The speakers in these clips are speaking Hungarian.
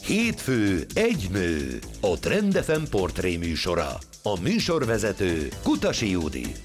Hétfő egy nő, a Trend FM portré műsora. A műsorvezető Kutasi Judit.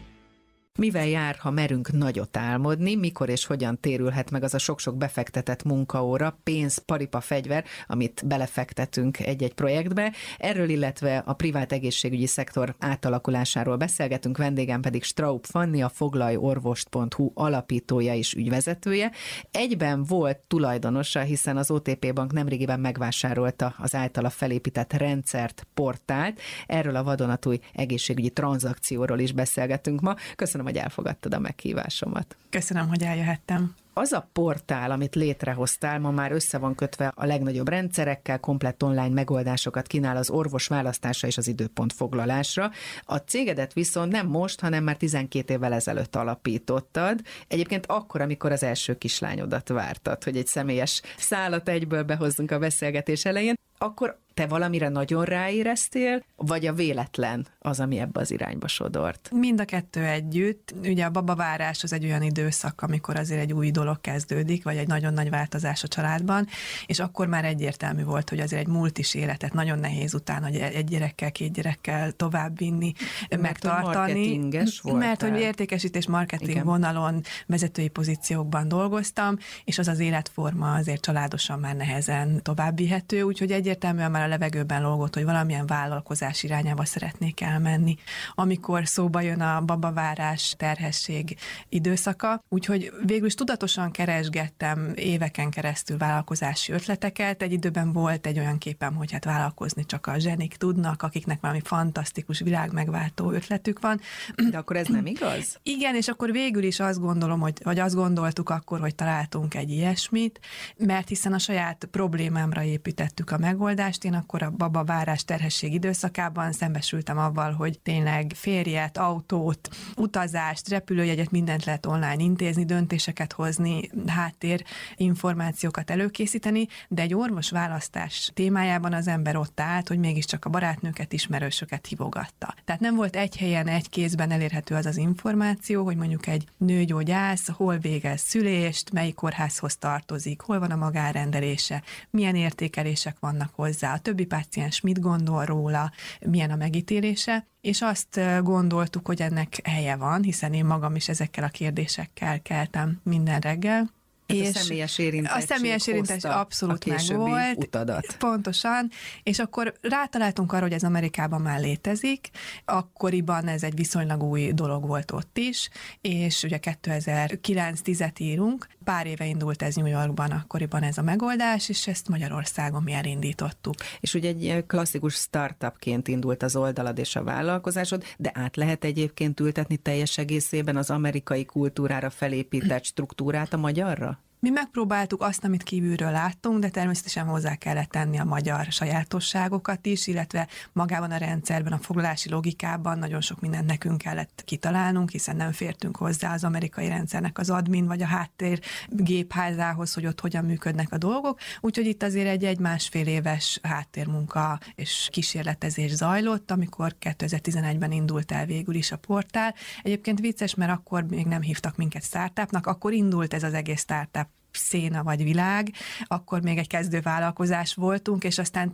Mivel jár, ha merünk nagyot álmodni, mikor és hogyan térülhet meg az a sok-sok befektetett munkaóra, pénz, paripa, fegyver, amit belefektetünk egy-egy projektbe. Erről, illetve a privát egészségügyi szektor átalakulásáról beszélgetünk, vendégem pedig Straub Fanni, a foglalyorvost.hu alapítója és ügyvezetője. Egyben volt tulajdonosa, hiszen az OTP Bank nemrégiben megvásárolta az általa felépített rendszert, portált. Erről a vadonatúj egészségügyi tranzakcióról is beszélgetünk ma. Köszönöm, hogy elfogadtad a meghívásomat. Köszönöm, hogy eljöhettem. Az a portál, amit létrehoztál, ma már össze van kötve a legnagyobb rendszerekkel, komplett online megoldásokat kínál az orvos választása és az időpont foglalásra. A cégedet viszont nem most, hanem már 12 évvel ezelőtt alapítottad. Egyébként akkor, amikor az első kislányodat vártad, hogy egy személyes szálat egyből behozzunk a beszélgetés elején, akkor te valamire nagyon ráéreztél, vagy a véletlen az, ami ebbe az irányba sodort? Mind a kettő együtt. Ugye a babavárás az egy olyan időszak, amikor azért egy új dolog kezdődik, vagy egy nagyon nagy változás a családban, és akkor már egyértelmű volt, hogy azért egy multis életet nagyon nehéz utána, hogy egy gyerekkel, 2 gyerekkel továbbvinni, megtartani. Marketinges voltál. Mert hogy értékesítés, marketing vonalon, vezetői pozíciókban dolgoztam, és az életforma azért családosan már nehezen továbbvihető, úgyhogy egyértelműen már a levegőben lógott, hogy valamilyen vállalkozás irányába szeretnék elmenni. Amikor szóba jön a babavárás, terhesség időszaka, úgyhogy végül is tudatosan keresgettem éveken keresztül vállalkozási ötleteket. Egy időben volt egy olyan képem, hogy hát vállalkozni csak a zsenik tudnak, akiknek valami fantasztikus, világmegváltó ötletük van. De akkor ez nem igaz? Igen, és akkor végül is azt gondolom, vagy azt gondoltuk akkor, hogy találtunk egy ilyesmit, mert hiszen a saját problémámra építettük a megoldást. Én akkor a babavárás, terhesség időszakában szembesültem avval, hogy tényleg férjet, autót, utazást, repülőjegyet, mindent lehet online intézni, döntéseket hozni, háttér információkat előkészíteni, de egy orvosválasztás témájában az ember ott állt, hogy mégiscsak a barátnőket, ismerősöket hívogatta. Tehát nem volt egy helyen, egy kézben elérhető az az információ, hogy mondjuk egy nőgyógyász hol végez szülést, melyik kórházhoz tartozik, hol van a magárendelése, milyen értékelések vannak hozzá, a többi páciens mit gondol róla, milyen a megítélése, és azt gondoltuk, hogy ennek helye van, hiszen én magam is ezekkel a kérdésekkel keltem minden reggel. És a személyes érintettség abszolút megvolt. Utadat. Pontosan, és akkor rátaláltunk arra, hogy ez Amerikában már létezik, akkoriban ez egy viszonylag új dolog volt ott is, és ugye 2009-10-et írunk, pár éve indult ez New Yorkban, akkoriban ez a megoldás, és ezt Magyarországon mi elindítottuk. És ugye egy klasszikus startupként indult az oldalad és a vállalkozásod, de át lehet egyébként ültetni teljes egészében az amerikai kultúrára felépített struktúrát a magyarra? Mi megpróbáltuk azt, amit kívülről láttunk, de természetesen hozzá kellett tenni a magyar sajátosságokat is, illetve magában a rendszerben, a foglalási logikában nagyon sok mindent nekünk kellett kitalálnunk, hiszen nem fértünk hozzá az amerikai rendszernek az admin vagy a háttér gépházához, hogy ott hogyan működnek a dolgok. Úgyhogy itt azért egy másfél éves háttérmunka és kísérletezés zajlott, amikor 2011-ben indult el végül is a portál. Egyébként vicces, mert akkor még nem hívtak minket startupnak, akkor indult ez az egész startup széna vagy világ, akkor még egy kezdővállalkozás voltunk, és aztán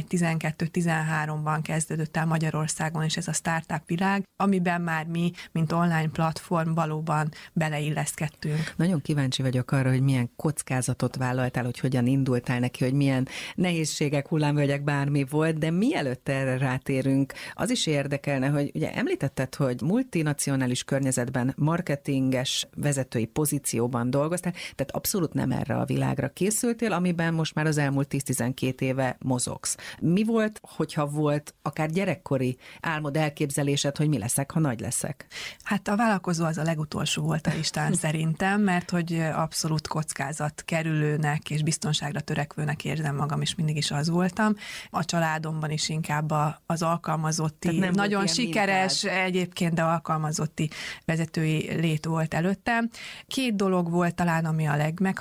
11-12-13-ban kezdődött el Magyarországon is ez a startup világ, amiben már mi, mint online platform valóban beleilleszkedtünk. Nagyon kíváncsi vagyok arra, hogy milyen kockázatot vállaltál, hogy hogyan indultál neki, hogy milyen nehézségek, hullámvölgyek, bármi volt, de mielőtt erre rátérünk, az is érdekelne, hogy ugye említetted, hogy multinacionális környezetben marketinges vezetői pozícióban dolgoztál, tehát abszolút nem erre a világra készültél, amiben most már az elmúlt 10-12 éve mozogsz. Mi volt, hogyha volt akár gyerekkori álmod, elképzelésed, hogy mi leszek, ha nagy leszek? Hát a vállalkozó az a legutolsó volt a listán szerintem, mert hogy abszolút kockázat kerülőnek és biztonságra törekvőnek érzem magam, és mindig is az voltam. A családomban is inkább az alkalmazotti, nagyon sikeres egyébként, de alkalmazotti vezetői lét volt előttem. 2 dolog volt talán, ami a legmeghatározóbb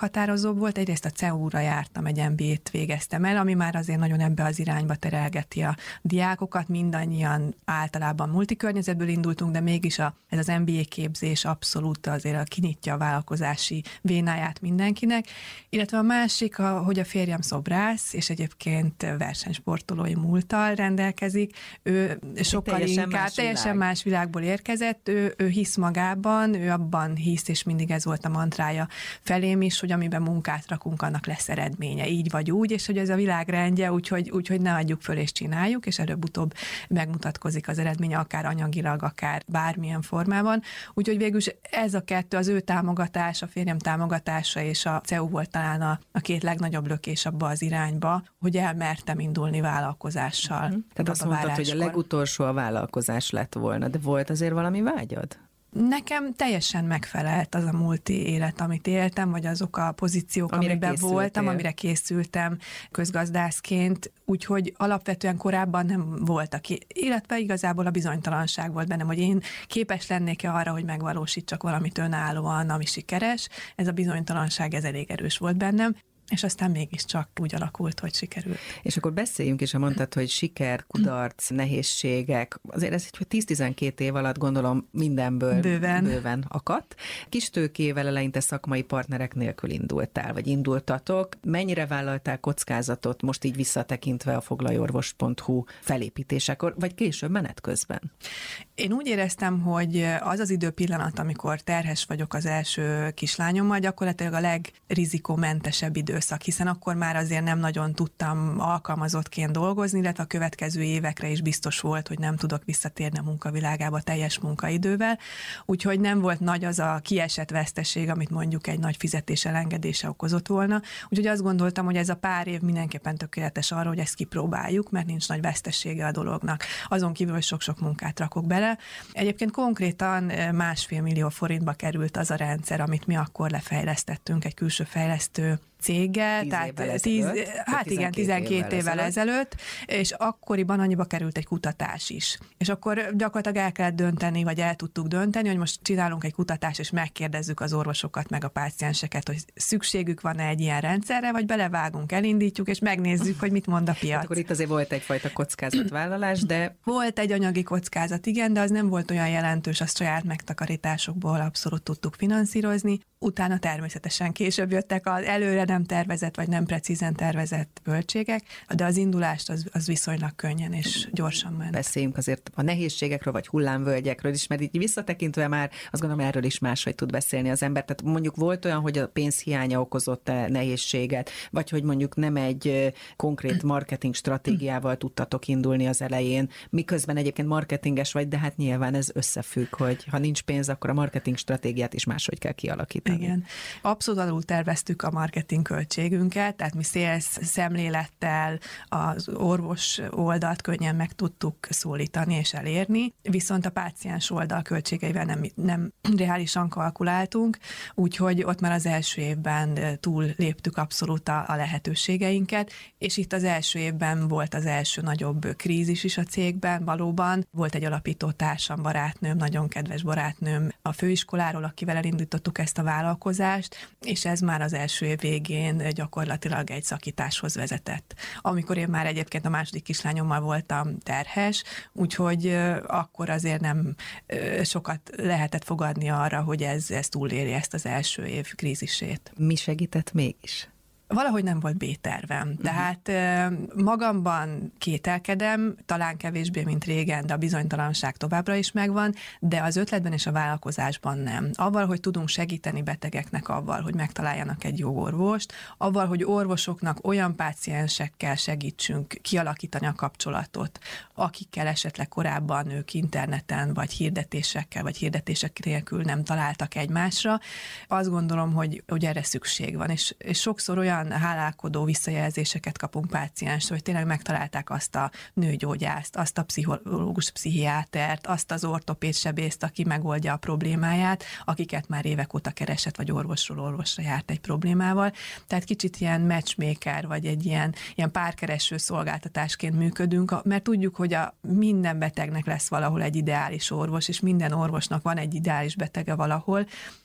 legmeghatározóbb volt. Egyrészt a CEU-ra jártam, egy MBA-t végeztem el, ami már azért nagyon ebbe az irányba terelgeti a diákokat. Mindannyian általában multikörnyezetből indultunk, de mégis ez az MBA képzés abszolút azért kinyitja a vállalkozási vénáját mindenkinek. Illetve a másik, hogy a férjem szobrász, és egyébként versenysportolói múlttal rendelkezik. Ő sokkal inkább teljesen más világból érkezett, ő hisz magában, ő abban hisz, és mindig ez volt a mantrája felém is, hogy amiben munkát rakunk, annak lesz eredménye, így vagy úgy, és hogy ez a világrendje, úgyhogy ne adjuk föl és csináljuk, és előbb-utóbb megmutatkozik az eredménye, akár anyagilag, akár bármilyen formában. Úgyhogy végülis ez a kettő, az ő támogatás, a férjem támogatása és a CEU volt talán a két legnagyobb lökés abba az irányba, hogy elmertem indulni vállalkozással. Tehát azt mondtad, hogy a legutolsó a vállalkozás lett volna, de volt azért valami vágyad? Nekem teljesen megfelelt az a multi élet, amit éltem, vagy azok a pozíciók, amiben voltam, amire készültem közgazdászként, úgyhogy alapvetően korábban nem voltak, illetve igazából a bizonytalanság volt bennem, hogy én képes lennék-e arra, hogy megvalósítsak valamit önállóan, ami sikeres. Ez a bizonytalanság, ez elég erős volt bennem. És aztán mégiscsak úgy alakult, hogy sikerült. És akkor beszéljünk is, mondtad, hogy siker, kudarc, nehézségek. Azért ez egy 10-12 év alatt gondolom mindenből bőven akadt. Kis tőkével eleinte szakmai partnerek nélkül indultál, vagy indultatok. Mennyire vállaltál kockázatot most így visszatekintve a foglalyorvos.hu felépítésekor, vagy később menet közben? Én úgy éreztem, hogy az az időpillanat, amikor terhes vagyok az első kislányommal, gyakorlatilag a legrizikómentesebb időszak, hiszen akkor már azért nem nagyon tudtam alkalmazottként dolgozni, illetve a következő évekre is biztos volt, hogy nem tudok visszatérni a munkavilágába teljes munkaidővel, úgyhogy nem volt nagy az a kiesett veszteség, amit mondjuk egy nagy fizetés elengedése okozott volna, úgyhogy azt gondoltam, hogy ez a pár év mindenképpen tökéletes arra, hogy ezt kipróbáljuk, mert nincs nagy vesztesége a dolognak. Azon kívül, hogy sok-sok munkát rakok bele. Egyébként konkrétan 1,5 millió forintba került az a rendszer, amit mi akkor lefejlesztettünk egy külső fejlesztő céggel, 12 évvel ezelőtt, és akkoriban annyiba került egy kutatás is. És akkor gyakorlatilag el kellett dönteni, vagy el tudtuk dönteni, hogy most csinálunk egy kutatást, és megkérdezzük az orvosokat, meg a pácienseket, hogy szükségük van-e egy ilyen rendszerre, vagy belevágunk, elindítjuk, és megnézzük, hogy mit mond a piac. Hát akkor itt azért volt egyfajta kockázatvállalás, de... Volt egy anyagi kockázat, igen, de az nem volt olyan jelentős, azt saját megtakarításokból abszolút tudtuk finanszírozni. Utána természetesen később jöttek az előre nem tervezett, vagy nem precízen tervezett költségek, de az indulást az viszonylag könnyen és gyorsan ment. Beszéljünk azért a nehézségekről, vagy hullámvölgyekről is, mert így visszatekintve már azt gondolom, erről is máshogy tud beszélni az ember. Tehát mondjuk volt olyan, hogy a pénzhiánya okozott nehézséget, vagy hogy mondjuk nem egy konkrét marketing stratégiával tudtatok indulni az elején, miközben egyébként marketinges vagy, de hát nyilván ez összefügg, hogy ha nincs pénz, akkor a marketing stratégiát is máshogy kell kialakítani. Igen. Abszolút alul terveztük a marketing költségünket, tehát mi sales szemlélettel az orvos oldalt könnyen meg tudtuk szólítani és elérni, viszont a páciens oldal költségeivel nem reálisan kalkuláltunk, úgyhogy ott már az első évben túl léptük abszolút a lehetőségeinket, és itt az első évben volt az első nagyobb krízis is a cégben, valóban. Volt egy alapító társam, barátnőm, nagyon kedves barátnőm a főiskoláról, akivel elindítottuk ezt a vállalkozást, és ez már az első év végén gyakorlatilag egy szakításhoz vezetett. Amikor én már egyébként a második kislányommal voltam terhes, úgyhogy akkor azért nem sokat lehetett fogadni arra, hogy ez túléli ezt az első év krízisét. Mi segített mégis? Valahogy nem volt B-tervem. Tehát magamban kételkedem, talán kevésbé, mint régen, de a bizonytalanság továbbra is megvan, de az ötletben és a vállalkozásban nem. Avval, hogy tudunk segíteni betegeknek avval, hogy megtaláljanak egy jó orvost, avval, hogy orvosoknak olyan páciensekkel segítsünk kialakítani a kapcsolatot, akikkel esetleg korábban ők interneten, vagy hirdetésekkel, vagy hirdetések nélkül nem találtak egymásra. Azt gondolom, hogy erre szükség van, és sokszor olyan hálálkodó visszajelzéseket kapunk pácienstől, hogy tényleg megtalálták azt a nőgyógyászt, azt a pszichológus, pszichiátert, azt az ortopéd sebészt, aki megoldja a problémáját, akiket már évek óta keresett, vagy orvosról orvosra járt egy problémával. Tehát kicsit ilyen matchmaker, vagy egy ilyen párkereső szolgáltatásként működünk, mert tudjuk, hogy minden betegnek lesz valahol egy ideális orvos, és minden orvosnak van egy ideális betege valahol,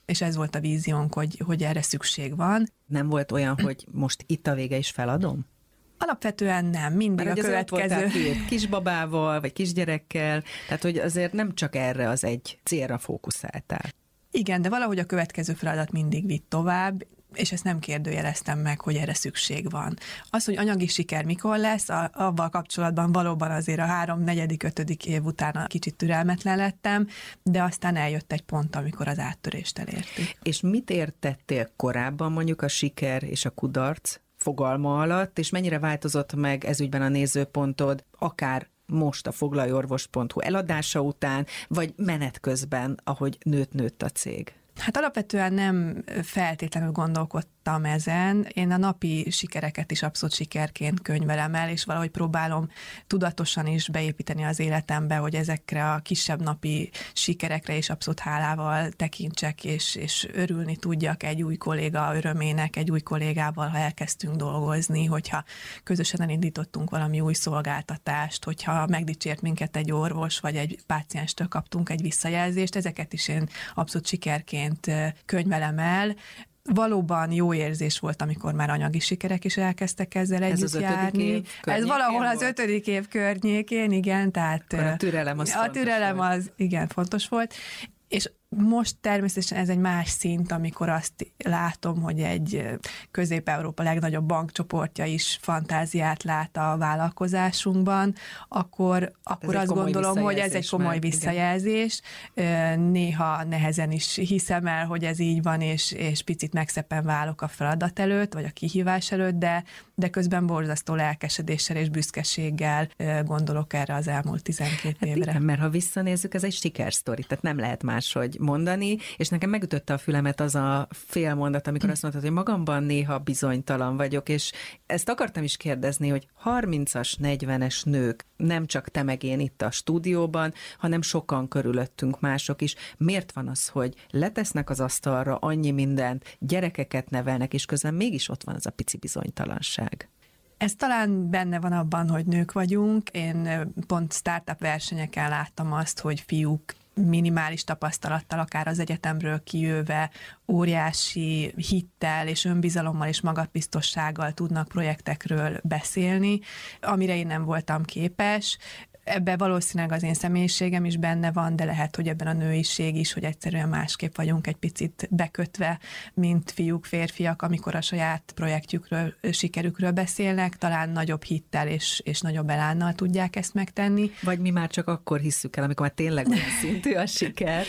és ez volt a víziónk, hogy erre szükség van. Nem volt olyan, hogy most itt a vége is feladom? Alapvetően nem, mindig mert a következő. Kisbabával, vagy kisgyerekkel, tehát hogy azért nem csak erre az egy célra fókuszáltál. Igen, de valahogy a következő feladat mindig vitt tovább, és ezt nem kérdőjeleztem meg, hogy erre szükség van. Az, hogy anyagi siker mikor lesz, avval kapcsolatban valóban azért a 3., 4., 5. év után kicsit türelmetlen lettem, de aztán eljött egy pont, amikor az áttörést elértük. És mit értettél korábban mondjuk a siker és a kudarc fogalma alatt, és mennyire változott meg ezügyben a nézőpontod, akár most a foglaljorvos.hu eladása után, vagy menet közben, ahogy nőtt a cég? Hát alapvetően nem feltétlenül gondolkodtam ezen. Én a napi sikereket is abszolút sikerként könyvelem el, és valahogy próbálom tudatosan is beépíteni az életembe, hogy ezekre a kisebb napi sikerekre is abszolút hálával tekintsek, és örülni tudjak egy új kolléga örömének, egy új kollégával, ha elkezdtünk dolgozni, hogyha közösen elindítottunk valami új szolgáltatást, hogyha megdicsért minket egy orvos, vagy egy pácienstől kaptunk egy visszajelzést, ezeket is én abszolút sikerként könyvelem el. Valóban jó érzés volt, amikor már anyagi sikerek is elkezdtek ezzel együtt járni. Ez valahol az 5. év környékén, igen, tehát a türelem az igen, fontos volt. És most természetesen ez egy más szint, amikor azt látom, hogy egy Közép-Európa legnagyobb bankcsoportja is fantáziát lát a vállalkozásunkban, akkor azt gondolom, hogy ez egy komoly visszajelzés. Igen. Néha nehezen is hiszem el, hogy ez így van, és picit megszeppen válok a feladat előtt, vagy a kihívás előtt, de közben borzasztó lelkesedéssel és büszkeséggel gondolok erre az elmúlt 12 évre. Igen, mert ha visszanézzük, ez egy sikersztori, tehát nem lehet máshogy mondani, és nekem megütötte a fülemet az a fél mondat, amikor azt mondtad, hogy magamban néha bizonytalan vagyok, és ezt akartam is kérdezni, hogy 30-as, 40-es nők, nem csak te meg én itt a stúdióban, hanem sokan körülöttünk mások is. Miért van az, hogy letesznek az asztalra annyi mindent, gyerekeket nevelnek, és közben mégis ott van az a pici bizonytalanság? Ez talán benne van abban, hogy nők vagyunk. Én pont startup versenyeken láttam azt, hogy fiúk minimális tapasztalattal, akár az egyetemről kijöve, óriási hittel és önbizalommal és magabiztossággal tudnak projektekről beszélni, amire én nem voltam képes. Ebben valószínűleg az én személyiségem is benne van, de lehet, hogy ebben a nőiség is, hogy egyszerűen másképp vagyunk egy picit bekötve, mint fiúk, férfiak, amikor a saját projektjükről, sikerükről beszélnek, talán nagyobb hittel és nagyobb elánnal tudják ezt megtenni. Vagy mi már csak akkor hisszük el, amikor már tényleg olyan szintű a siker.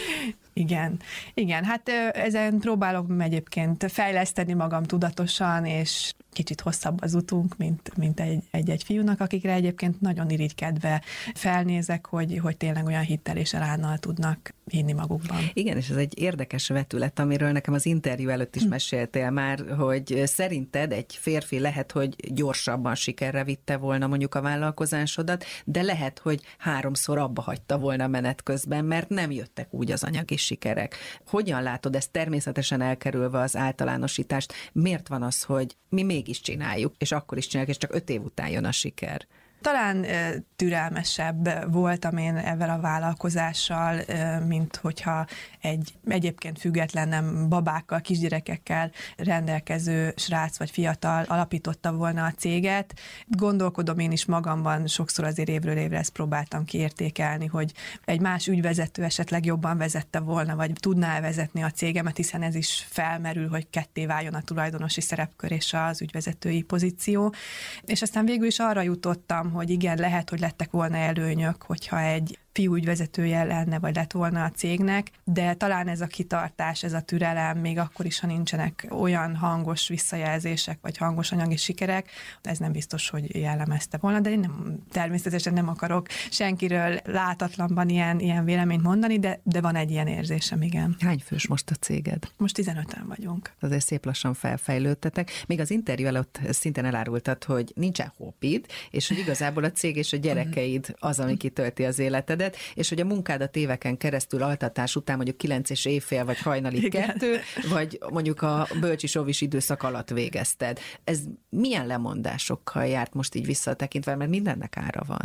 Igen, hát ezen próbálom egyébként fejleszteni magam tudatosan, és kicsit hosszabb az utunk, mint egy fiúnak, akikre egyébként nagyon irigykedve felnézek, hogy tényleg olyan hittel és elánnal tudnak hinni magukban. Igen, és ez egy érdekes vetület, amiről nekem az interjú előtt is meséltél már, hogy szerinted egy férfi lehet, hogy gyorsabban sikerre vitte volna mondjuk a vállalkozásodat, de lehet, hogy 3-szor abba hagyta volna menet közben, mert nem jöttek úgy az anyagi sikerek. Hogyan látod ezt, természetesen elkerülve az általánosítást? Miért van az, hogy mi mégis csináljuk, és akkor is csináljuk, és csak 5 év után jön a siker? Talán türelmesebb voltam én ezzel a vállalkozással, mint hogyha egy egyébként független, nem babákkal, kisgyerekekkel rendelkező srác vagy fiatal alapította volna a céget. Gondolkodom én is magamban, sokszor azért évről évre ezt próbáltam kiértékelni, hogy egy más ügyvezető esetleg jobban vezette volna, vagy tudná vezetni a cégemet, hiszen ez is felmerül, hogy ketté váljon a tulajdonosi szerepkör és az ügyvezetői pozíció. És aztán végül is arra jutottam, hogy igen, lehet, hogy lettek volna előnyök, hogyha egy fiú ügyvezetője lenne, vagy lett volna a cégnek, de talán ez a kitartás, ez a türelem, még akkor is, ha nincsenek olyan hangos visszajelzések, vagy hangos anyagi sikerek, ez nem biztos, hogy jellemezte volna, de én természetesen nem akarok senkiről látatlanban ilyen véleményt mondani, de van egy ilyen érzésem, igen. Hány fős most a céged? Most 15-en vagyunk. Azért szép lassan felfejlődtetek. Még az interjú előtt szintén elárultad, hogy nincsen hobbid, és hogy igazából a cég és a gyerekeid az, ami kitölti az életed, és hogy a munkádat éveken keresztül altatás után mondjuk 9 és éjfél, vagy hajnalig 2, vagy mondjuk a bölcsis-óvis időszak alatt végezted. Ez milyen lemondásokkal járt most így visszatekintve, mert mindennek ára van?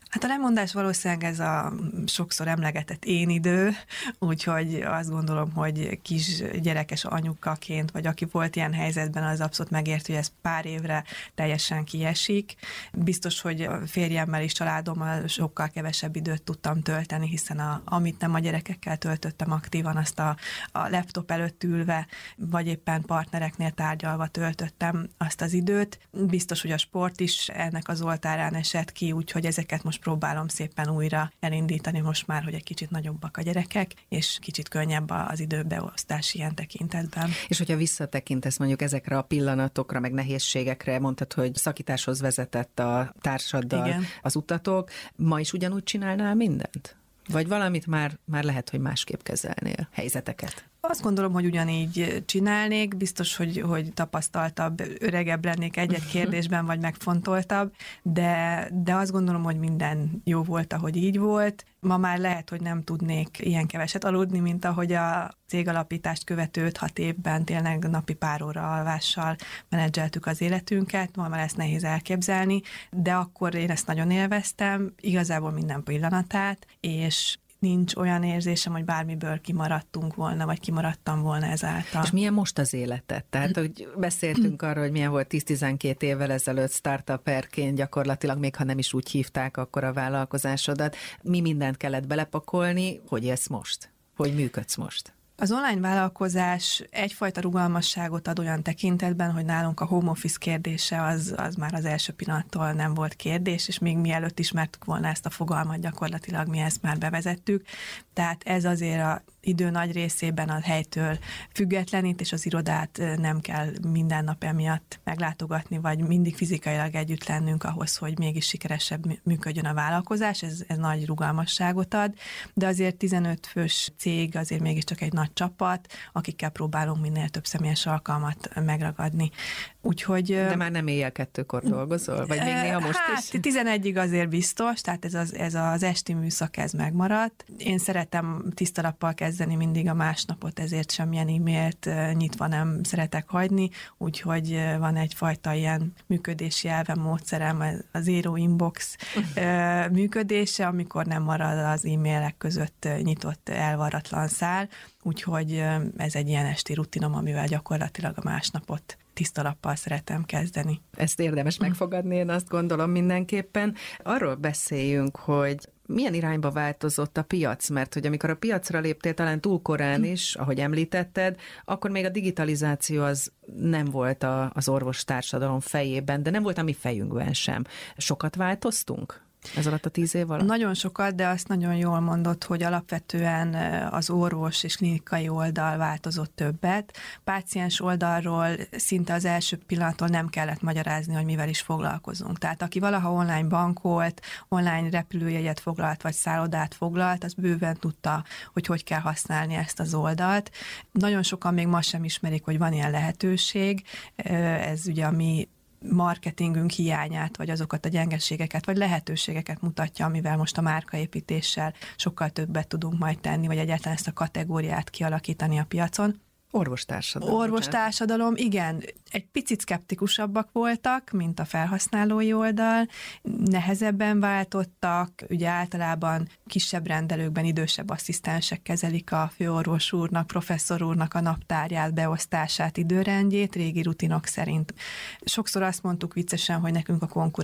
Hát a lemondás valószínűleg ez a sokszor emlegetett én idő, úgyhogy azt gondolom, hogy kis gyerekes anyukaként, vagy aki volt ilyen helyzetben, az abszolút megérti, hogy ez pár évre teljesen kiesik. Biztos, hogy a férjemmel és családommal sokkal kevesebb időt tudtam tölteni, hiszen amit nem a gyerekekkel töltöttem aktívan, azt a laptop előtt ülve, vagy éppen partnereknél tárgyalva töltöttem azt az időt. Biztos, hogy a sport is ennek az oltárán esett ki, úgyhogy ezeket most próbálom szépen újra elindítani most már, hogy egy kicsit nagyobbak a gyerekek, és kicsit könnyebb az időbeosztás ilyen tekintetben. És hogyha visszatekintesz mondjuk ezekre a pillanatokra, meg nehézségekre, mondtad, hogy szakításhoz vezetett a társaddal Igen. az utatok, ma is ugyanúgy csinálnál mindent? Vagy valamit már lehet, hogy másképp kezelnél helyzeteket? Azt gondolom, hogy ugyanígy csinálnék, biztos, hogy tapasztaltabb, öregebb lennék egy-egy kérdésben, vagy megfontoltabb, de azt gondolom, hogy minden jó volt, ahogy így volt. Ma már lehet, hogy nem tudnék ilyen keveset aludni, mint ahogy a cégalapítást követő 5-6 évben tényleg napi pár óra alvással menedzseltük az életünket, ma már ezt nehéz elképzelni, de akkor én ezt nagyon élveztem, igazából minden pillanatát, és nincs olyan érzésem, hogy bármiből kimaradtunk volna, vagy kimaradtam volna ezáltal. És milyen most az életed? Tehát, hogy beszéltünk arról, hogy milyen volt 10-12 évvel ezelőtt startuperként, gyakorlatilag még ha nem is úgy hívták akkor a vállalkozásodat. Mi mindent kellett belepakolni, hogy élsz most? Hogy működsz most? Az online vállalkozás egyfajta rugalmasságot ad olyan tekintetben, hogy nálunk a home office kérdése az már az első pillanattól nem volt kérdés, és még mielőtt ismertük volna ezt a fogalmat, gyakorlatilag mi ezt már bevezettük. Tehát ez azért a idő nagy részében a helytől függetlenít, és az irodát nem kell minden nap emiatt meglátogatni, vagy mindig fizikailag együtt lennünk ahhoz, hogy mégis sikeresebb működjön a vállalkozás, ez nagy rugalmasságot ad, de azért 15 fős cég azért mégiscsak egy nagy csapat, akikkel próbálunk minél több személyes alkalmat megragadni. Úgyhogy... De már nem éjjel 2-kor dolgozol? Vagy még néha most is? 11-ig azért biztos, tehát ez az esti műszak ez megmaradt. Én szeretem tiszta lappal kezdeni mindig a másnapot, ezért semmilyen e-mailt nyitva nem szeretek hagyni, úgyhogy van egyfajta ilyen működési elvem, módszerem, a zero inbox működése, amikor nem marad az e-mailek között nyitott elvarratlan szál, úgyhogy ez egy ilyen esti rutinom, amivel gyakorlatilag a másnapot tiszta lappal szeretem kezdeni. Ezt érdemes megfogadni, én azt gondolom mindenképpen. Arról beszéljünk, hogy milyen irányba változott a piac, mert hogy amikor a piacra léptél talán túl korán is, ahogy említetted, akkor még a digitalizáció az nem volt az orvostársadalom fejében, de nem volt a mi fejünkben sem. Sokat változtunk ez alatt a 10 év alatt? Nagyon sokat, de azt nagyon jól mondott, hogy alapvetően az orvos és klinikai oldal változott többet. Páciens oldalról szinte az első pillanattól nem kellett magyarázni, hogy mivel is foglalkozunk. Tehát aki valaha online bankolt, online repülőjegyet foglalt, vagy szállodát foglalt, az bőven tudta, hogy kell használni ezt az oldalt. Nagyon sokan még ma sem ismerik, hogy van ilyen lehetőség. Ez ugye a mi marketingünk hiányát, vagy azokat a gyengeségeket, vagy lehetőségeket mutatja, amivel most a márkaépítéssel sokkal többet tudunk majd tenni, vagy egyáltalán ezt a kategóriát kialakítani a piacon. Orvostársadalom, igen. Egy picit szkeptikusabbak voltak, mint a felhasználói oldal, nehezebben váltottak, ugye általában kisebb rendelőkben idősebb asszisztensek kezelik a főorvos úrnak, professzor úrnak a naptárját, beosztását, időrendjét, régi rutinok szerint. Sokszor azt mondtuk viccesen, hogy nekünk a